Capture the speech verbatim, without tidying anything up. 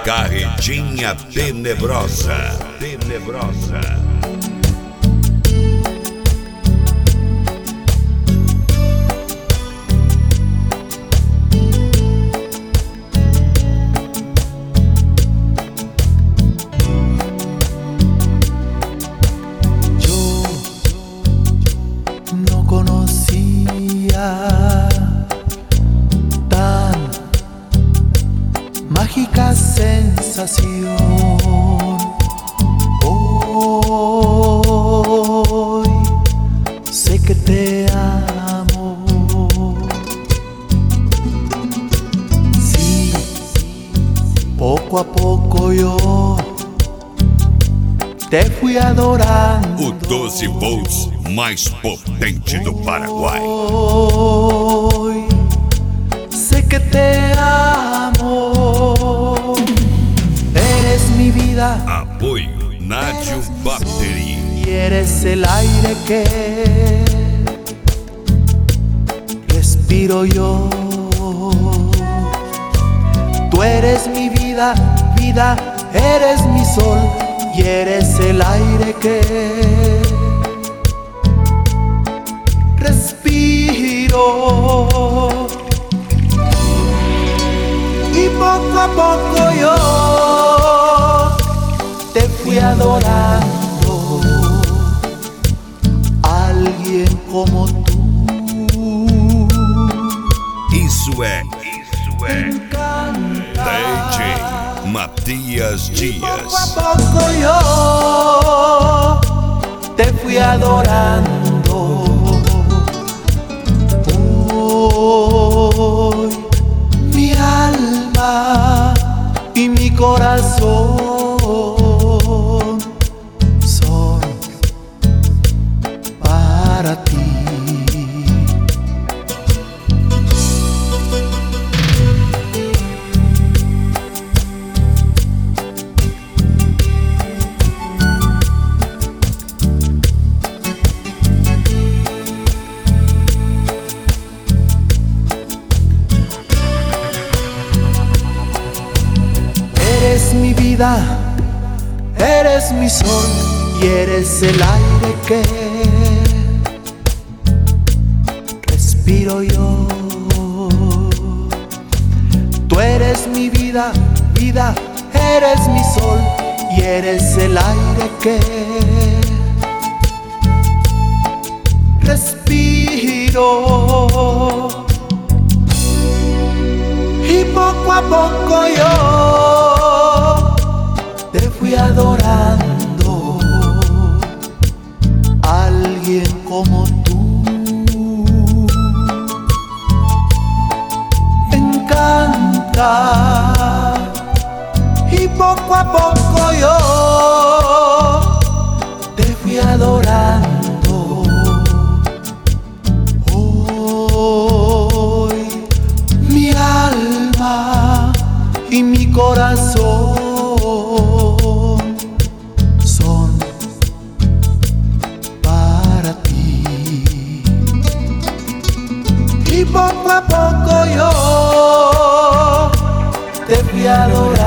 Carretinha tenebrosa, tenebrosa. Tan mágica sensación. Hoy sé que te amo. Sí, poco a poco yo te fui adorando. O doze volts mais potente do Paraguai. Hoy sé que te amo. Eres mi vida. Apoio Nádio Battery. Y eres el aire que respiro yo. Tú eres mi vida, vida, eres mi sol. Y eres el aire que respiro. Y poco a poco yo te fui adorando. Alguien como tú. Isso é, isso é D J Matias Y poco Dias. a poco yo te fui adorando. Hoy mi alma y mi corazón son para ti. Eres mi vida, eres mi sol y eres el aire que respiro yo. Tú eres mi vida, vida, eres mi sol y eres el aire que respiro. Y poco a poco yo te fui adorando. Alguien como tú me encanta. Y poco a poco yo te fui adorando. Hoy mi alma y mi corazón son para ti. Y poco a poco yo te fui adorando.